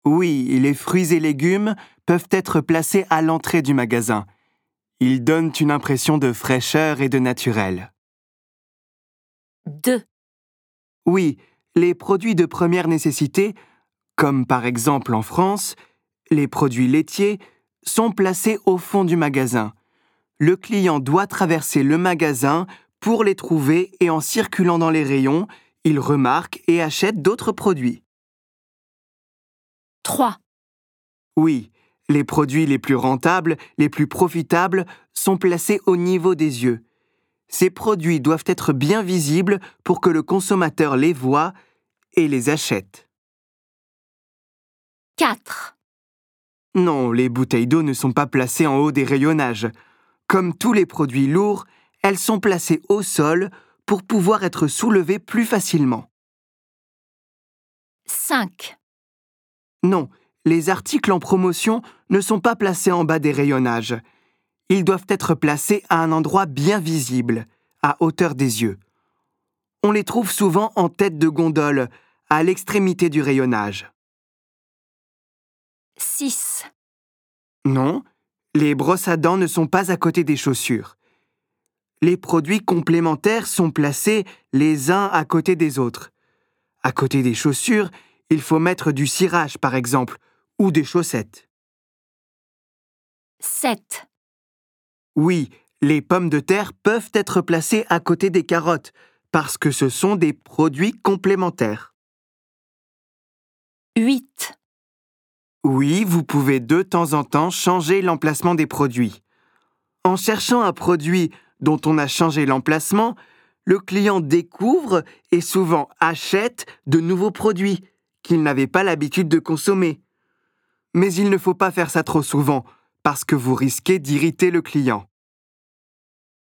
Oui, les fruits et légumes peuvent être placés à l'entrée du magasin. Ils donnent une impression de fraîcheur et de naturel. 2, Oui, les produits de première nécessité, comme par exemple en France, les produits laitiers, sont placés au fond du magasin. Le client doit traverser le magasin pour les trouver et en circulant dans les rayons, il remarque et achète d'autres produits. 3, Oui, les produits les plus rentables, les plus profitables, sont placés au niveau des yeux. Ces produits doivent être bien visibles pour que le consommateur les voie et les achète. 4, Non, les bouteilles d'eau ne sont pas placées en haut des rayonnages. Comme tous les produits lourds, elles sont placées au sol pour pouvoir être soulevées plus facilement. 5, Non, les articles en promotion ne sont pas placés en bas des rayonnages. Ils doivent être placés à un endroit bien visible, à hauteur des yeux. On les trouve souvent en tête de gondole, à l'extrémité du rayonnage. 6, Non, les brosses à dents ne sont pas à côté des chaussures. Les produits complémentaires sont placés les uns à côté des autres. À côté des chaussures, il faut mettre du cirage par exemple, ou des chaussettes. 7, Oui, les pommes de terre peuvent être placées à côté des carottes, parce que ce sont des produits complémentaires. 8, Oui, vous pouvez de temps en temps changer l'emplacement des produits. En cherchant un produit dont on a changé l'emplacement, le client découvre et souvent achète de nouveaux produits qu'il n'avait pas l'habitude de consommer. Mais il ne faut pas faire ça trop souvent, parce que vous risquez d'irriter le client.